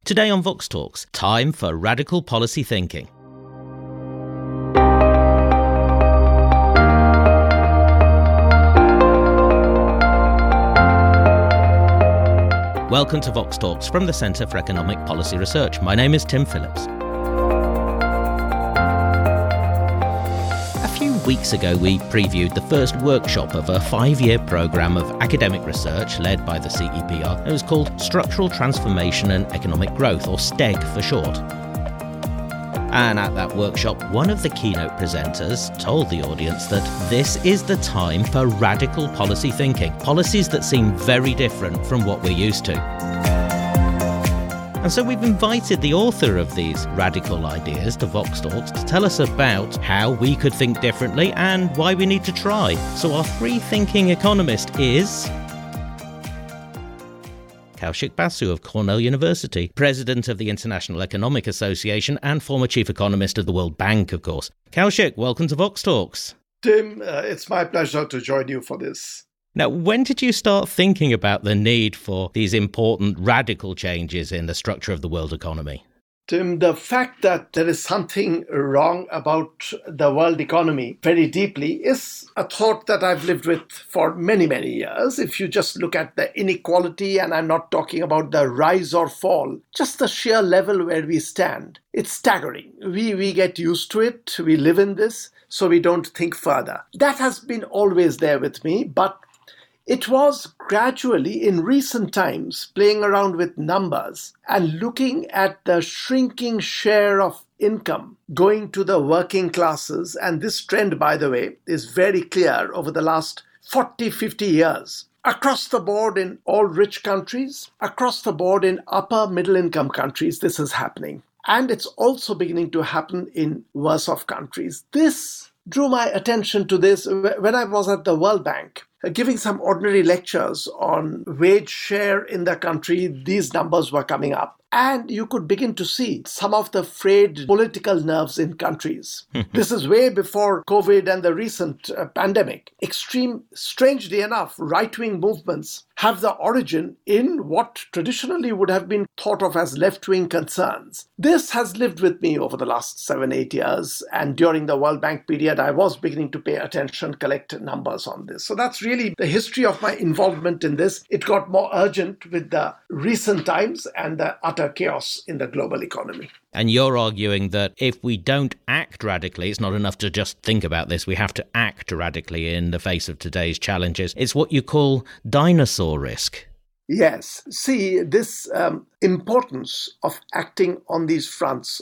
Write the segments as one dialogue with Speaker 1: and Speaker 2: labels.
Speaker 1: Today on Vox Talks, time for radical policy thinking. Welcome to Vox Talks from the Centre for Economic Policy Research. My name is Tim Phillips. A few weeks ago, we previewed the first workshop of a 5-year programme of academic research led by the CEPR. It was called Structural Transformation and Economic Growth, or STEG for short. And at that workshop, one of the keynote presenters told the audience that this is the time for radical policy thinking, policies that seem very different from what we're used to. And so we've invited the author of these radical ideas to Vox Talks to tell us about how we could think differently and why we need to try. So our free-thinking economist is Kaushik Basu of Cornell University, president of the International Economic Association and former chief economist of the World Bank, of course. Kaushik, welcome to Vox Talks.
Speaker 2: Tim, it's my pleasure to join you for this.
Speaker 1: Now, when did you start thinking about the need for these important radical changes in the structure of the world economy?
Speaker 2: Tim, the fact that there is something wrong about the world economy very deeply is a thought that I've lived with for many, many years. If you just look at the inequality, and I'm not talking about the rise or fall, just the sheer level where we stand, it's staggering. We get used to it, we live in this, so we don't think further. That has been always there with me, but it was gradually, in recent times, playing around with numbers and looking at the shrinking share of income going to the working classes. And this trend, by the way, is very clear over the last 40, 50 years. Across the board in all rich countries, across the board in upper middle income countries, this is happening. And it's also beginning to happen in worse off countries. This drew my attention to this when I was at the World Bank, giving some ordinary lectures on wage share in the country. These numbers were coming up. And you could begin to see some of the frayed political nerves in countries. This is way before COVID and the recent pandemic. Strangely enough, right-wing movements have the origin in what traditionally would have been thought of as left-wing concerns. This has lived with me over the last 7-8 years. And during the World Bank period, I was beginning to pay attention, collect numbers on this. So that's really the history of my involvement in this. It got more urgent with the recent times and the utter chaos in the global economy.
Speaker 1: And you're arguing that if we don't act radically, it's not enough to just think about this. We have to act radically in the face of today's challenges. It's what you call dinosaur risk.
Speaker 2: Yes. See, this importance of acting on these fronts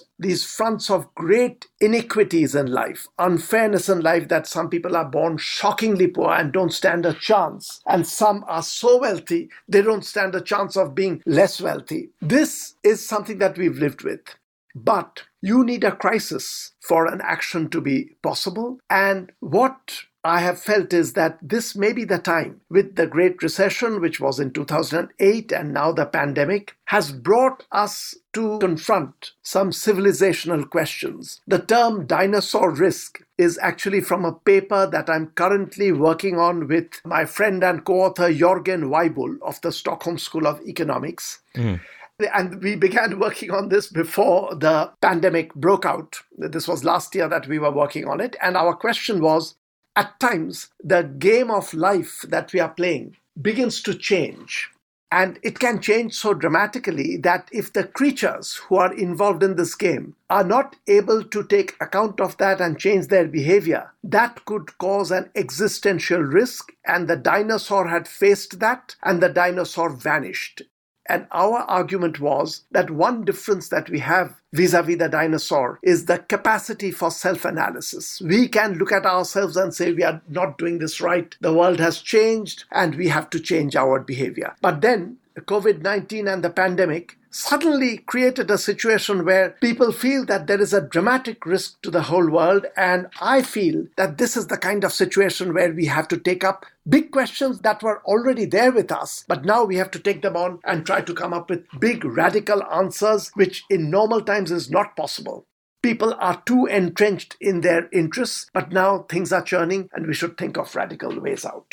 Speaker 2: of great inequities in life, unfairness in life, that some people are born shockingly poor and don't stand a chance, and some are so wealthy they don't stand a chance of being less wealthy. This is something that we've lived with. But you need a crisis for an action to be possible. And what I have felt is that this may be the time, with the Great Recession, which was in 2008, and now the pandemic, has brought us to confront some civilizational questions. The term dinosaur risk is actually from a paper that I'm currently working on with my friend and co-author Jörgen Weibull of the Stockholm School of Economics. And we began working on this before the pandemic broke out. This was last year that we were working on it. And our question was, at times, the game of life that we are playing begins to change. And it can change so dramatically that if the creatures who are involved in this game are not able to take account of that and change their behavior, that could cause an existential risk. And the dinosaur had faced that, and the dinosaur vanished. And our argument was that one difference that we have vis-a-vis the dinosaur is the capacity for self-analysis. We can look at ourselves and say we are not doing this right. The world has changed and we have to change our behavior. But then COVID-19 and the pandemic suddenly created a situation where people feel that there is a dramatic risk to the whole world. And I feel that this is the kind of situation where we have to take up big questions that were already there with us, but now we have to take them on and try to come up with big radical answers, which in normal times is not possible. People are too entrenched in their interests, but now things are churning and we should think of radical ways out.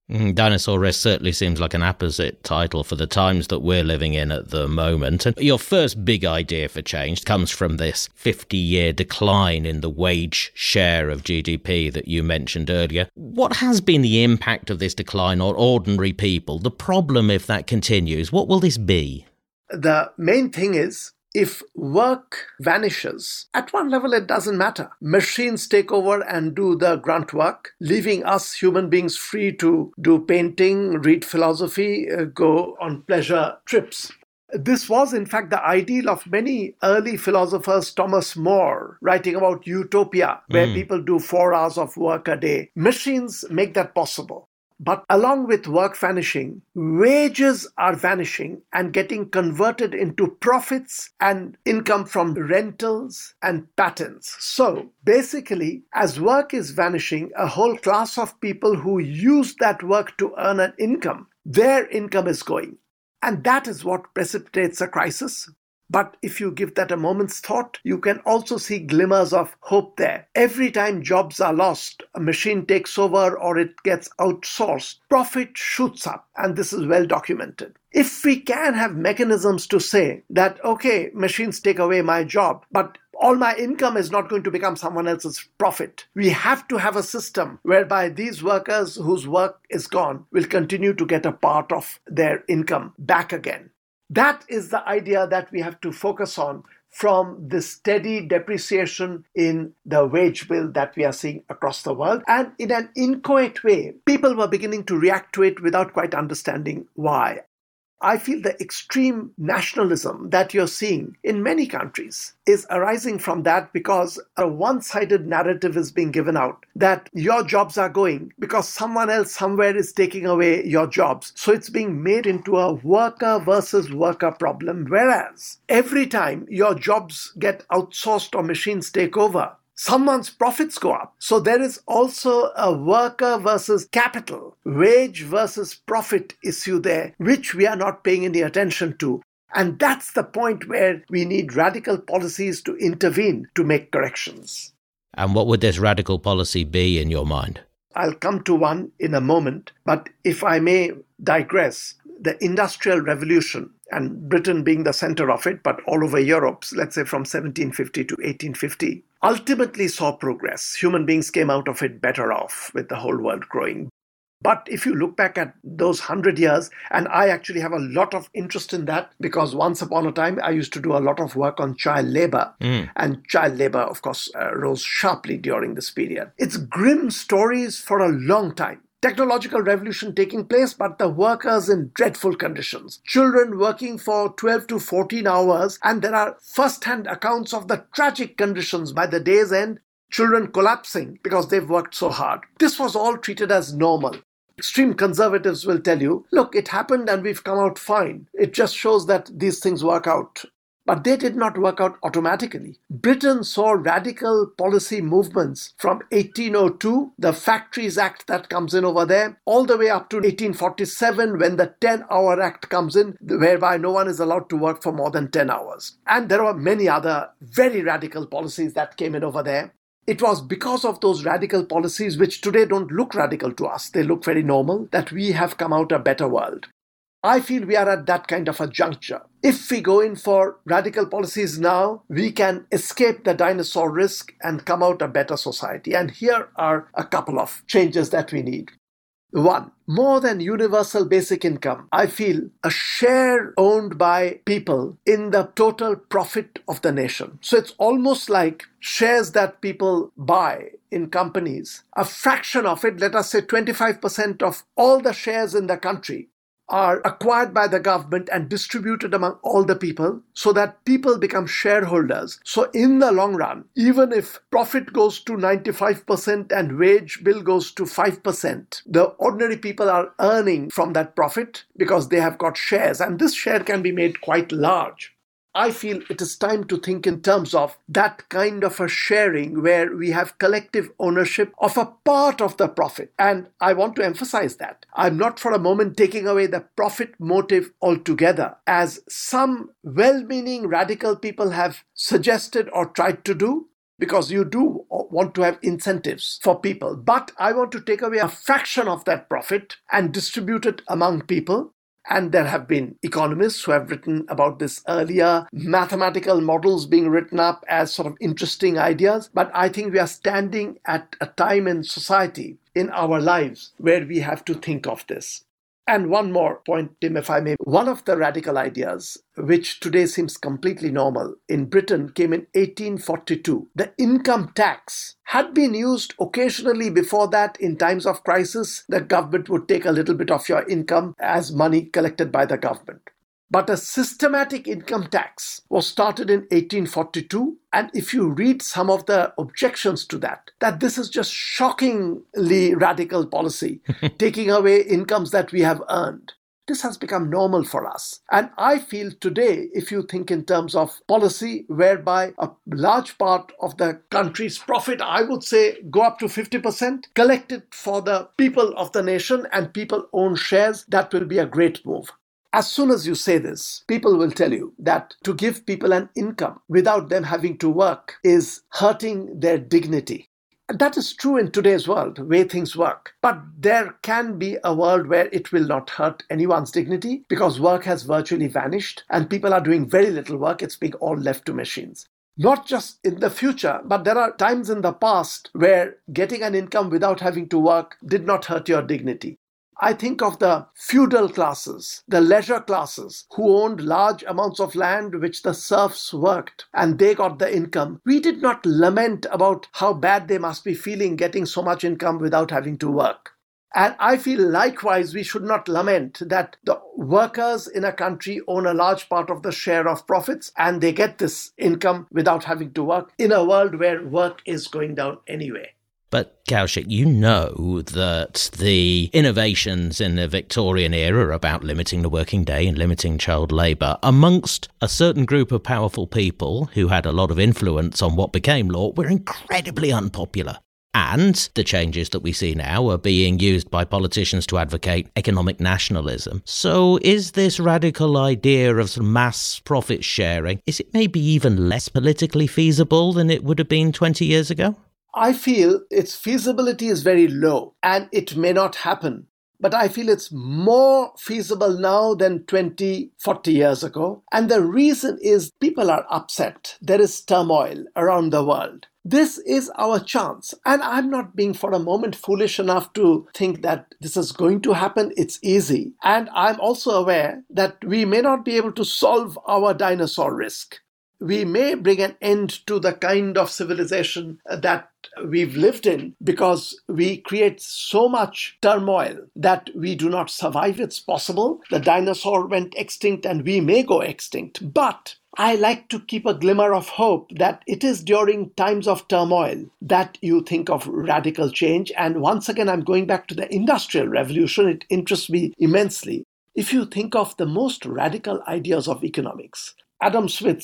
Speaker 1: Dinosaur Risk certainly seems like an apposite title for the times that we're living in at the moment. And your first big idea for change comes from this 50-year decline in the wage share of GDP that you mentioned earlier. What has been the impact of this decline on ordinary people? The problem, if that continues, what will this be?
Speaker 2: The main thing is, if work vanishes, at one level it doesn't matter. Machines take over and do the grunt work, leaving us human beings free to do painting, read philosophy, go on pleasure trips. This was, in fact, the ideal of many early philosophers. Thomas More, writing about utopia, where people do 4 hours of work a day. Machines make that possible. But along with work vanishing, wages are vanishing and getting converted into profits and income from rentals and patents. So basically, as work is vanishing, a whole class of people who use that work to earn an income, their income is going. And that is what precipitates a crisis. But if you give that a moment's thought, you can also see glimmers of hope there. Every time jobs are lost, a machine takes over or it gets outsourced, profit shoots up, and this is well documented. If we can have mechanisms to say that, okay, machines take away my job, but all my income is not going to become someone else's profit. We have to have a system whereby these workers whose work is gone will continue to get a part of their income back again. That is the idea that we have to focus on from the steady depreciation in the wage bill that we are seeing across the world. And in an inchoate way, people were beginning to react to it without quite understanding why. I feel the extreme nationalism that you're seeing in many countries is arising from that, because a one-sided narrative is being given out that your jobs are going because someone else somewhere is taking away your jobs. So it's being made into a worker versus worker problem, whereas every time your jobs get outsourced or machines take over, someone's profits go up. So there is also a worker versus capital, wage versus profit issue there, which we are not paying any attention to. And that's the point where we need radical policies to intervene to make corrections.
Speaker 1: And what would this radical policy be in your mind?
Speaker 2: I'll come to one in a moment, but if I may digress, the Industrial Revolution, and Britain being the center of it, but all over Europe, let's say from 1750 to 1850, ultimately saw progress. Human beings came out of it better off, with the whole world growing. But if you look back at those 100 years, and I actually have a lot of interest in that, because once upon a time I used to do a lot of work on child labor, and child labor, of course, rose sharply during this period. It's grim stories for a long time. Technological revolution taking place, but the workers in dreadful conditions. Children working for 12 to 14 hours, and there are first-hand accounts of the tragic conditions by the day's end, children collapsing because they've worked so hard. This was all treated as normal. Extreme conservatives will tell you, look, it happened and we've come out fine. It just shows that these things work out. But they did not work out automatically. Britain saw radical policy movements from 1802, the Factories Act that comes in over there, all the way up to 1847 when the 10-Hour Act comes in, whereby no one is allowed to work for more than 10 hours. And there were many other very radical policies that came in over there. It was because of those radical policies, which today don't look radical to us, they look very normal, that we have come out a better world. I feel we are at that kind of a juncture. If we go in for radical policies now, we can escape the dinosaur risk and come out a better society. And here are a couple of changes that we need. One, more than universal basic income, I feel a share owned by people in the total profit of the nation. So it's almost like shares that people buy in companies. A fraction of it, let us say 25% of all the shares in the country, are acquired by the government and distributed among all the people so that people become shareholders. So in the long run, even if profit goes to 95% and wage bill goes to 5%, the ordinary people are earning from that profit because they have got shares, and this share can be made quite large. I feel it is time to think in terms of that kind of a sharing where we have collective ownership of a part of the profit. And I want to emphasize that. I'm not for a moment taking away the profit motive altogether, as some well-meaning radical people have suggested or tried to do, because you do want to have incentives for people. But I want to take away a fraction of that profit and distribute it among people. And there have been economists who have written about this earlier, mathematical models being written up as sort of interesting ideas. But I think we are standing at a time in society, in our lives, where we have to think of this. And one more point, Tim, if I may. One of the radical ideas, which today seems completely normal, in Britain came in 1842. The income tax had been used occasionally before that in times of crisis. The government would take a little bit of your income as money collected by the government. But a systematic income tax was started in 1842. And if you read some of the objections to that this is just shockingly radical policy, taking away incomes that we have earned. This has become normal for us. And I feel today, if you think in terms of policy, whereby a large part of the country's profit, I would say, go up to 50%, collected for the people of the nation and people own shares, that will be a great move. As soon as you say this, people will tell you that to give people an income without them having to work is hurting their dignity. And that is true in today's world, the way things work. But there can be a world where it will not hurt anyone's dignity because work has virtually vanished and people are doing very little work. It's being all left to machines. Not just in the future, but there are times in the past where getting an income without having to work did not hurt your dignity. I think of the feudal classes, the leisure classes, who owned large amounts of land which the serfs worked, and they got the income. We did not lament about how bad they must be feeling getting so much income without having to work. And I feel likewise we should not lament that the workers in a country own a large part of the share of profits and they get this income without having to work in a world where work is going down anyway.
Speaker 1: But Kaushik, you know that the innovations in the Victorian era about limiting the working day and limiting child labour amongst a certain group of powerful people who had a lot of influence on what became law were incredibly unpopular. And the changes that we see now are being used by politicians to advocate economic nationalism. So is this radical idea of mass profit sharing, is it maybe even less politically feasible than it would have been 20 years ago?
Speaker 2: I feel its feasibility is very low and it may not happen. But I feel it's more feasible now than 20, 40 years ago. And the reason is people are upset. There is turmoil around the world. This is our chance. And I'm not being for a moment foolish enough to think that this is going to happen. It's easy. And I'm also aware that we may not be able to solve our dinosaur risk. We may bring an end to the kind of civilization that we've lived in because we create so much turmoil that we do not survive. It's possible. The dinosaur went extinct and we may go extinct. But I like to keep a glimmer of hope that it is during times of turmoil that you think of radical change. And once again, I'm going back to the Industrial Revolution. It interests me immensely. If you think of the most radical ideas of economics, Adam Smith,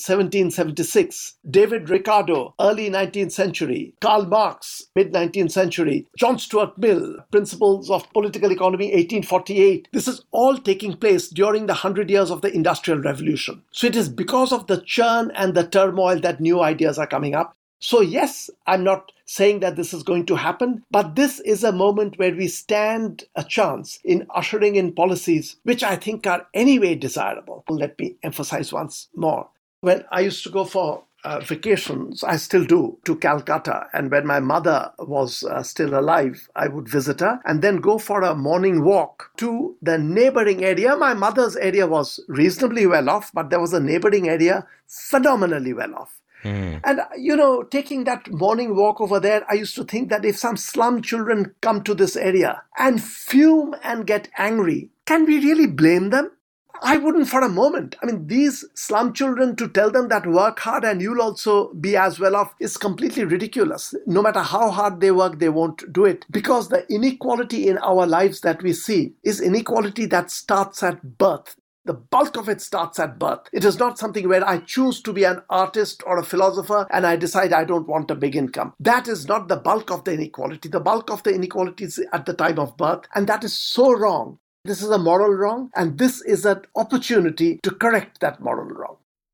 Speaker 2: 1776, David Ricardo, early 19th century, Karl Marx, mid-19th century, John Stuart Mill, Principles of Political Economy, 1848. This is all taking place during the 100 years of the Industrial Revolution. So it is because of the churn and the turmoil that new ideas are coming up. So yes, I'm not saying that this is going to happen, but this is a moment where we stand a chance in ushering in policies which I think are anyway desirable. Let me emphasize once more. When I used to go for vacations, I still do, to Calcutta. And when my mother was still alive, I would visit her and then go for a morning walk to the neighboring area. My mother's area was reasonably well off, but there was a neighboring area phenomenally well off. And, taking that morning walk over there, I used to think that if some slum children come to this area and fume and get angry, can we really blame them? I wouldn't for a moment. I mean, these slum children, to tell them that work hard and you'll also be as well off is completely ridiculous. No matter how hard they work, they won't do it. Because the inequality in our lives that we see is inequality that starts at birth. The bulk of it starts at birth. It is not something where I choose to be an artist or a philosopher and I decide I don't want a big income. That is not the bulk of the inequality. The bulk of the inequality is at the time of birth, and that is so wrong. This is a moral wrong, and this is an opportunity to correct that moral wrong.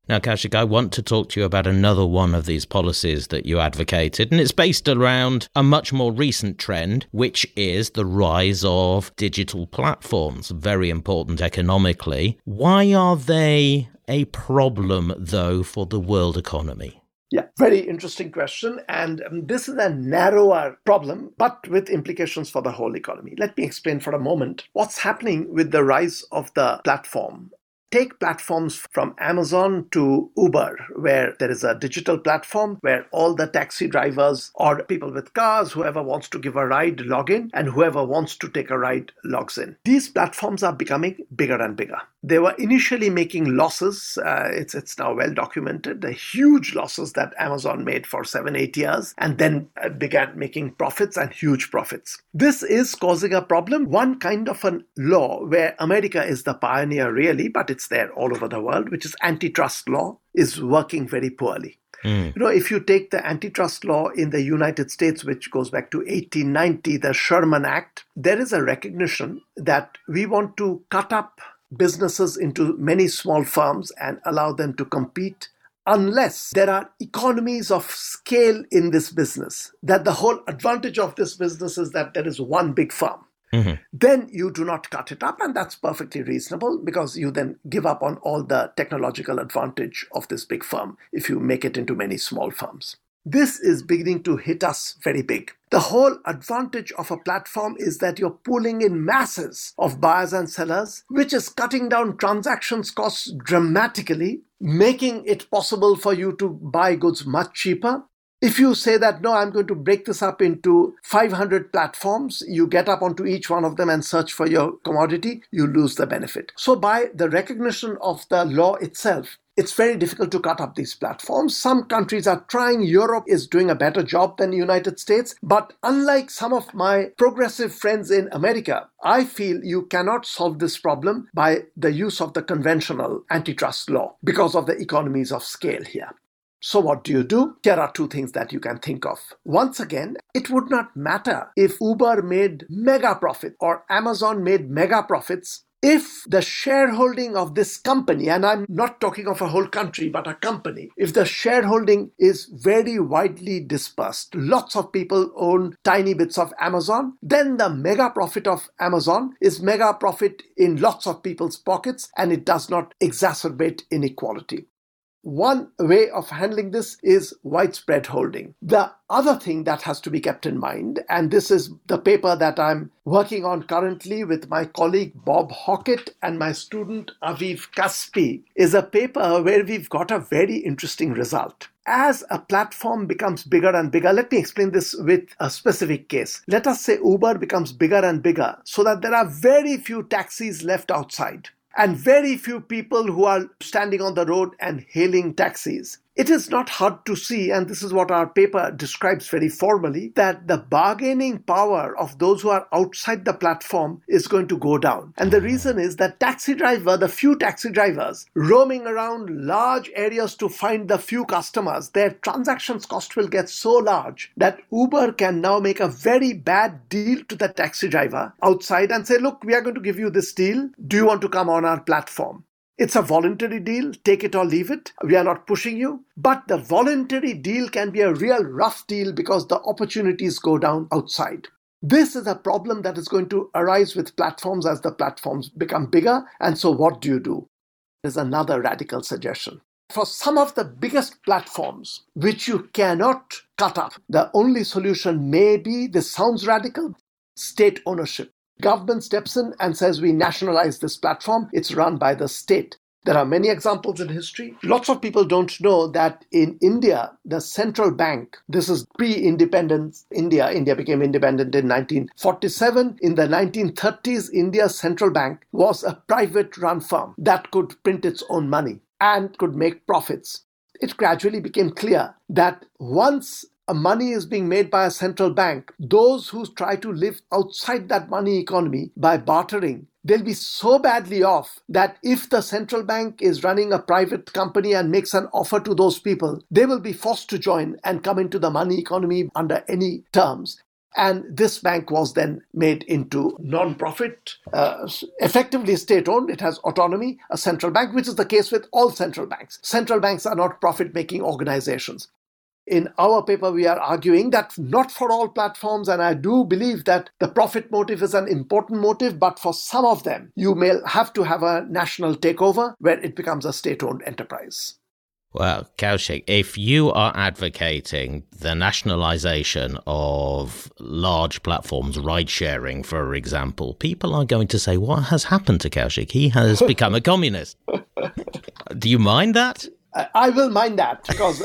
Speaker 1: Now, Kaushik, I want to talk to you about another one of these policies that you advocated, and it's based around a much more recent trend, which is the rise of digital platforms, very important economically. Why are they a problem, though, for the world economy?
Speaker 2: Yeah, very interesting question. And this is a narrower problem, but with implications for the whole economy. Let me explain for a moment what's happening with the rise of the platform. Take platforms from Amazon to Uber, where there is a digital platform where all the taxi drivers or people with cars, whoever wants to give a ride, log in, and whoever wants to take a ride logs in. These platforms are becoming bigger and bigger. They were initially making losses. It's now well documented, the huge losses that Amazon made for 7-8 years, and then began making profits and huge profits. This is causing a problem. One kind of a law where America is the pioneer really, but it's there all over the world, which is antitrust law, is working very poorly. If you take the antitrust law in the United States, which goes back to 1890, the Sherman Act, there is a recognition that we want to cut up businesses into many small firms and allow them to compete unless there are economies of scale in this business, that the whole advantage of this business is that there is one big firm. Then you do not cut it up, and that's perfectly reasonable because you then give up on all the technological advantage of this big firm if you make it into many small firms. This is beginning to hit us very big. The whole advantage of a platform is that you're pulling in masses of buyers and sellers, which is cutting down transactions costs dramatically, making it possible for you to buy goods much cheaper. If you say that, no, I'm going to break this up into 500 platforms, you get up onto each one of them and search for your commodity, you lose the benefit. So by the recognition of the law itself, it's very difficult to cut up these platforms. Some countries are trying. Europe is doing a better job than the United States. But unlike some of my progressive friends in America, I feel you cannot solve this problem by the use of the conventional antitrust law because of the economies of scale here. So what do? There are two things that you can think of. Once again, it would not matter if Uber made mega profit or Amazon made mega profits if the shareholding of this company, and I'm not talking of a whole country, but a company, if the shareholding is very widely dispersed, lots of people own tiny bits of Amazon, then the mega profit of Amazon is mega profit in lots of people's pockets, and it does not exacerbate inequality. One way of handling this is widespread holding. The other thing that has to be kept in mind, and this is the paper that I'm working on currently with my colleague Bob Hockett and my student Aviv Kaspi, is a paper where we've got a very interesting result. As a platform becomes bigger and bigger, let me explain this with a specific case. Let us say Uber becomes bigger and bigger so that there are very few taxis left outside and very few people who are standing on the road and hailing taxis. It is not hard to see, and this is what our paper describes very formally, that the bargaining power of those who are outside the platform is going to go down. And the reason is that the few taxi drivers roaming around large areas to find the few customers, their transactions cost will get so large that Uber can now make a very bad deal to the taxi driver outside and say, look, we are going to give you this deal. Do you want to come on our platform? It's a voluntary deal, take it or leave it. We are not pushing you. But the voluntary deal can be a real rough deal because the opportunities go down outside. This is a problem that is going to arise with platforms as the platforms become bigger. And so what do? There's another radical suggestion. For some of the biggest platforms, which you cannot cut up, the only solution may be, this sounds radical, state ownership. Government steps in and says we nationalize this platform. It's run by the state. There are many examples in history. Lots of people don't know that in India, the central bank, this is pre-independence India. India became independent in 1947. In the 1930s, India's central bank was a private-run firm that could print its own money and could make profits. It gradually became clear that once money is being made by a central bank, those who try to live outside that money economy by bartering, they'll be so badly off that if the central bank is running a private company and makes an offer to those people, they will be forced to join and come into the money economy under any terms. And this bank was then made into non-profit, effectively state-owned. It has autonomy, a central bank, which is the case with all central banks. Central banks are not profit-making organizations. In our paper, we are arguing that not for all platforms, and I do believe that the profit motive is an important motive, but for some of them, you may have to have a national takeover where it becomes a state-owned enterprise.
Speaker 1: Well, Kaushik, if you are advocating the nationalization of large platforms, ride-sharing, for example, people are going to say, what has happened to Kaushik? He has become a communist. Do you mind that?
Speaker 2: I will mind that because,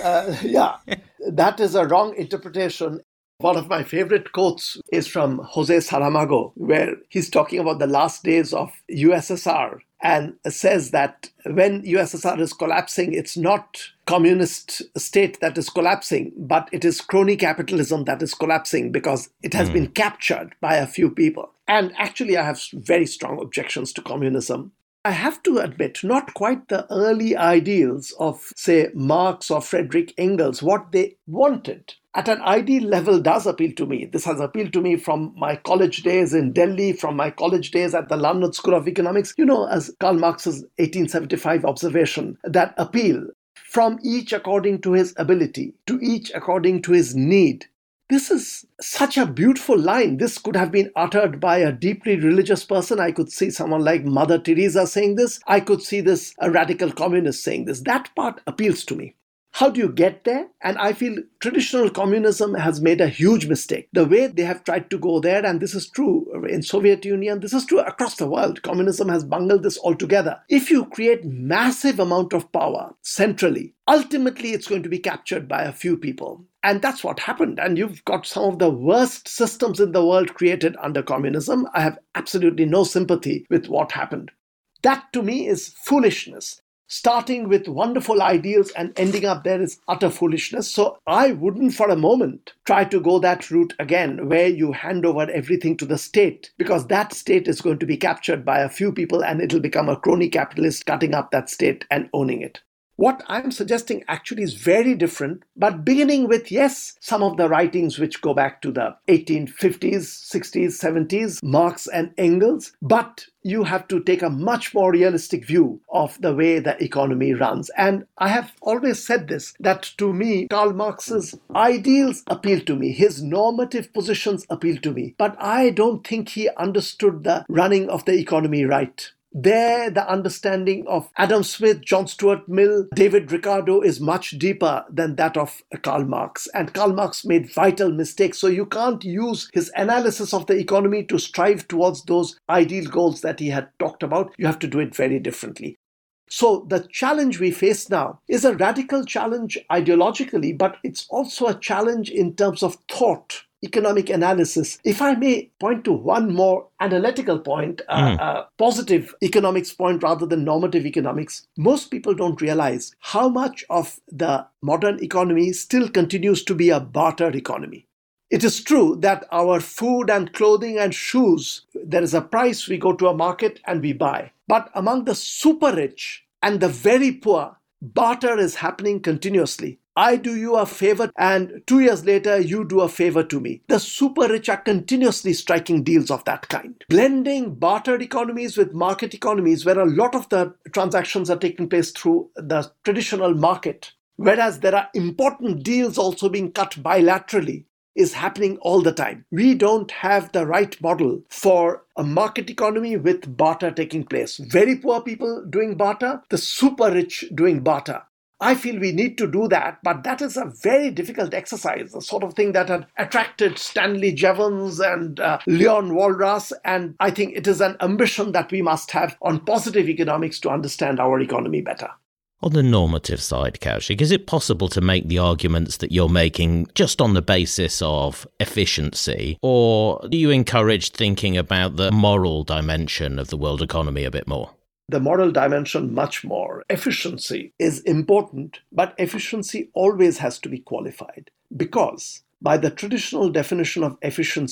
Speaker 2: that is a wrong interpretation. One of my favorite quotes is from Jose Saramago, where he's talking about the last days of USSR and says that when USSR is collapsing, it's not communist state that is collapsing, but it is crony capitalism that is collapsing because it has been captured by a few people. And actually, I have very strong objections to communism. I have to admit, not quite the early ideals of, say, Marx or Friedrich Engels. What they wanted at an ideal level does appeal to me. This has appealed to me from my college days in Delhi, from my college days at the London School of Economics. As Karl Marx's 1875 observation, that appeal from each according to his ability, to each according to his need. This is such a beautiful line. This could have been uttered by a deeply religious person. I could see someone like Mother Teresa saying this. I could see a radical communist saying this. That part appeals to me. How do you get there? And I feel traditional communism has made a huge mistake. The way they have tried to go there, and this is true in Soviet Union, this is true across the world. Communism has bungled this altogether. If you create massive amount of power centrally, ultimately it's going to be captured by a few people. And that's what happened. And you've got some of the worst systems in the world created under communism. I have absolutely no sympathy with what happened. That to me is foolishness. Starting with wonderful ideals and ending up there is utter foolishness. So I wouldn't for a moment try to go that route again, where you hand over everything to the state, because that state is going to be captured by a few people and it'll become a crony capitalist cutting up that state and owning it. What I'm suggesting actually is very different, but beginning with, yes, some of the writings which go back to the 1850s, 60s, 70s, Marx and Engels, but you have to take a much more realistic view of the way the economy runs. And I have always said this, that to me, Karl Marx's ideals appeal to me, his normative positions appeal to me, but I don't think he understood the running of the economy right. There, the understanding of Adam Smith, John Stuart Mill, David Ricardo is much deeper than that of Karl Marx. And Karl Marx made vital mistakes. So you can't use his analysis of the economy to strive towards those ideal goals that he had talked about. You have to do it very differently. So the challenge we face now is a radical challenge ideologically, but it's also a challenge in terms of thought. Economic analysis. If I may point to one more analytical point, a positive economics point rather than normative economics, most people don't realize how much of the modern economy still continues to be a barter economy. It is true that our food and clothing and shoes, there is a price, we go to a market and we buy. But among the super rich and the very poor, barter is happening continuously. I do you a favor and 2 years later you do a favor to me. The super rich are continuously striking deals of that kind. Blending bartered economies with market economies where a lot of the transactions are taking place through the traditional market, whereas there are important deals also being cut bilaterally, is happening all the time. We don't have the right model for a market economy with barter taking place. Very poor people doing barter, the super rich doing barter. I feel we need to do that, but that is a very difficult exercise, the sort of thing that had attracted Stanley Jevons and Leon Walras, and I think it is an ambition that we must have on positive economics to understand our economy better.
Speaker 1: On the normative side, Kaushik, is it possible to make the arguments that you're making just on the basis of efficiency, or do you encourage thinking about the moral dimension of the world economy a bit more?
Speaker 2: The moral dimension much more. Efficiency is important, but efficiency always has to be qualified because by the traditional definition of efficiency,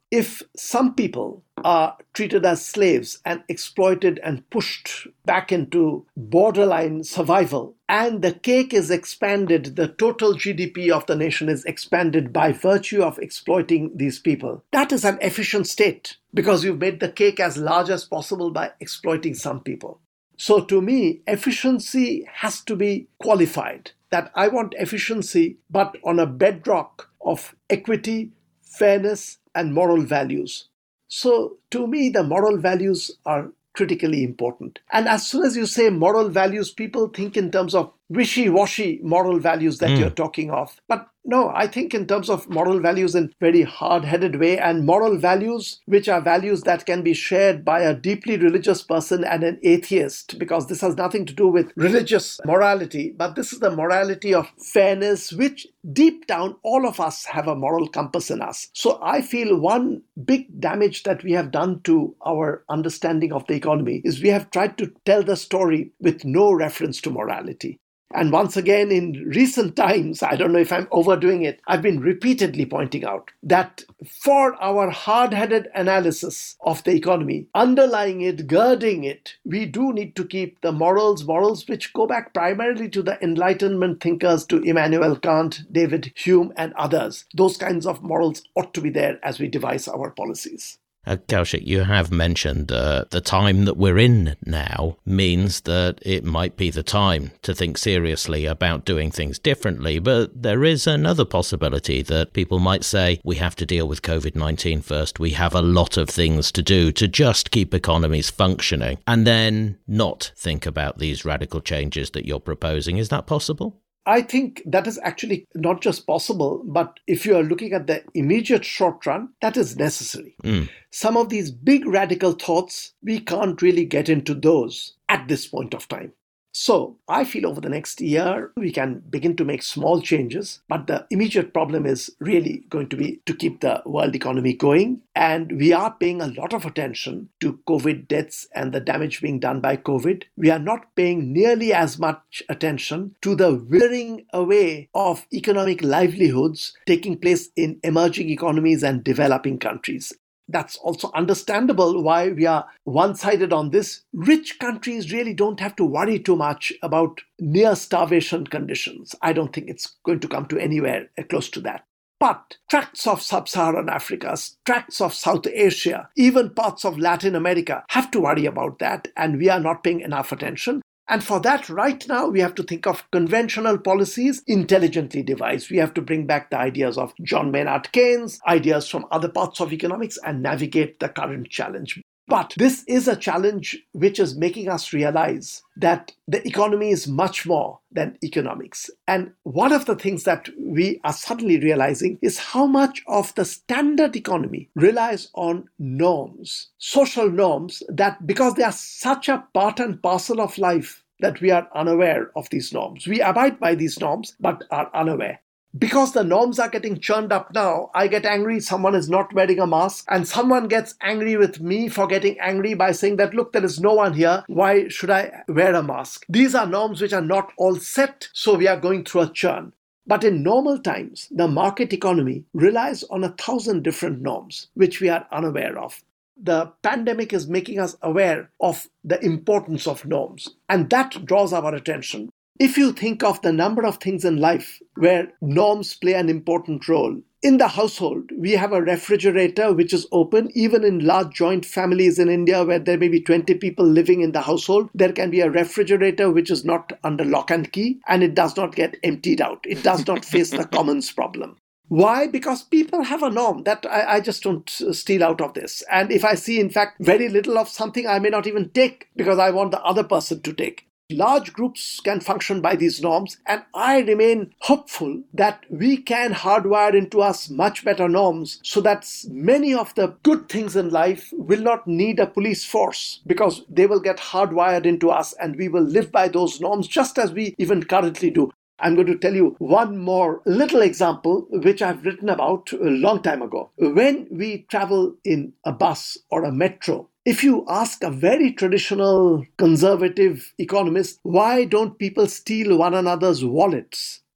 Speaker 2: If some people are treated as slaves and exploited and pushed back into borderline survival, and the cake is expanded, the total GDP of the nation is expanded by virtue of exploiting these people, that is an efficient state because you've made the cake as large as possible by exploiting some people. So to me, efficiency has to be qualified. That I want efficiency, but on a bedrock of equity, fairness, and moral values. So to me, the moral values are critically important. And as soon as you say moral values, people think in terms of wishy-washy moral values that you're talking of. But no, I think in terms of moral values in very hard-headed way, and moral values which are values that can be shared by a deeply religious person and an atheist, because this has nothing to do with religious morality, but this is the morality of fairness, which deep down all of us have a moral compass in us. So I feel one big damage that we have done to our understanding of the economy is we have tried to tell the story with no reference to morality. And once again, in recent times, I don't know if I'm overdoing it, I've been repeatedly pointing out that for our hard-headed analysis of the economy, underlying it, girding it, we do need to keep the morals which go back primarily to the Enlightenment thinkers, to Immanuel Kant, David Hume, and others. Those kinds of morals ought to be there as we devise our policies.
Speaker 1: Kaushik, you have mentioned the time that we're in now means that it might be the time to think seriously about doing things differently. But there is another possibility that people might say, we have to deal with COVID-19 first. We have a lot of things to do to just keep economies functioning, and then not think about these radical changes that you're proposing. Is that possible?
Speaker 2: I think that is actually not just possible, but if you are looking at the immediate short run, that is necessary. Some of these big radical thoughts, we can't really get into those at this point of time. So I feel over the next year, we can begin to make small changes, but the immediate problem is really going to be to keep the world economy going. And we are paying a lot of attention to COVID deaths and the damage being done by COVID. We are not paying nearly as much attention to the withering away of economic livelihoods taking place in emerging economies and developing countries. That's also understandable why we are one-sided on this. Rich countries really don't have to worry too much about near starvation conditions. I don't think it's going to come to anywhere close to that. But tracts of sub-Saharan Africa, tracts of South Asia, even parts of Latin America have to worry about that, and we are not paying enough attention. And for that, right now, we have to think of conventional policies intelligently devised. We have to bring back the ideas of John Maynard Keynes, ideas from other parts of economics, and navigate the current challenge. But this is a challenge which is making us realize that the economy is much more than economics. And one of the things that we are suddenly realizing is how much of the standard economy relies on norms, social norms, that because they are such a part and parcel of life that we are unaware of these norms. We abide by these norms, but are unaware. Because the norms are getting churned up now, I get angry someone is not wearing a mask, and someone gets angry with me for getting angry by saying that, look, there is no one here, why should I wear a mask? These are norms which are not all set, so we are going through a churn. But in normal times, the market economy relies on 1,000 different norms, which we are unaware of. The pandemic is making us aware of the importance of norms, and that draws our attention. If you think of the number of things in life where norms play an important role, in the household, we have a refrigerator which is open. Even in large joint families in India where there may be 20 people living in the household, there can be a refrigerator which is not under lock and key, and it does not get emptied out. It does not face the commons problem. Why? Because people have a norm that I just don't steal out of this. And if I see, in fact, very little of something, I may not even take because I want the other person to take. Large groups can function by these norms, and I remain hopeful that we can hardwire into us much better norms so that many of the good things in life will not need a police force because they will get hardwired into us and we will live by those norms just as we even currently do. I'm going to tell you one more little example which I've written about a long time ago. When we travel in a bus or a metro, if you ask a very traditional conservative economist, why don't people steal one another's wallets?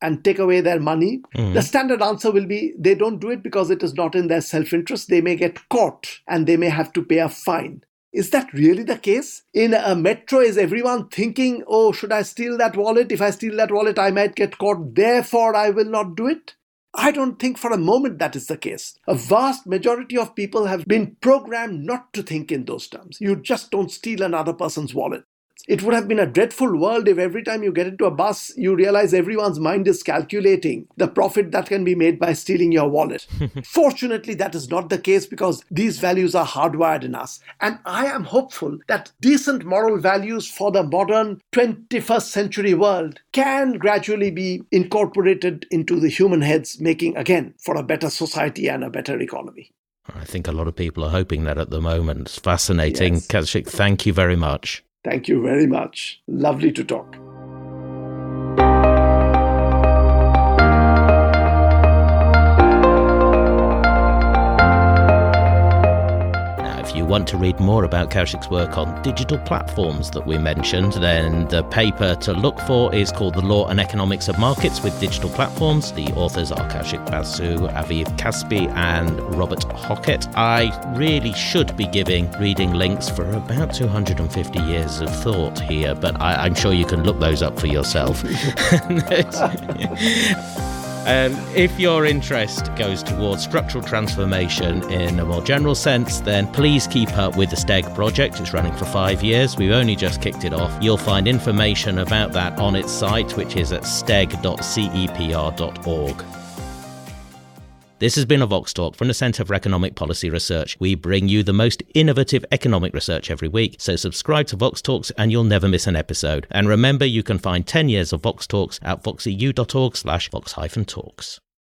Speaker 2: and take away their money, the standard answer will be they don't do it because it is not in their self-interest. They may get caught and they may have to pay a fine. Is that really the case? In a metro, is everyone thinking, oh, should I steal that wallet? If I steal that wallet, I might get caught. Therefore, I will not do it. I don't think for a moment that is the case. A vast majority of people have been programmed not to think in those terms. You just don't steal another person's wallet. It would have been a dreadful world if every time you get into a bus, you realize everyone's mind is calculating the profit that can be made by stealing your wallet. Fortunately, that is not the case because these values are hardwired in us. And I am hopeful that decent moral values for the modern 21st century world can gradually be incorporated into the human heads, making, again, for a better society and a better economy.
Speaker 1: I think a lot of people are hoping that at the moment. It's fascinating. Yes. Kaushik, thank you very much.
Speaker 2: Thank you very much. Lovely to talk.
Speaker 1: If you want to read more about Kaushik's work on digital platforms that we mentioned, then the paper to look for is called The Law and Economics of Markets with Digital Platforms. The authors are Kaushik Basu, Aviv Caspi and Robert Hockett. I really should be giving reading links for about 250 years of thought here, but I'm sure you can look those up for yourself. If your interest goes towards structural transformation in a more general sense, then please keep up with the STEG project. It's running for 5 years. We've only just kicked it off. You'll find information about that on its site, which is at steg.cepr.org. This has been a Vox Talk from the Centre for Economic Policy Research. We bring you the most innovative economic research every week, so subscribe to Vox Talks and you'll never miss an episode. And remember, you can find 10 years of Vox Talks at voxeu.org/vox-talks.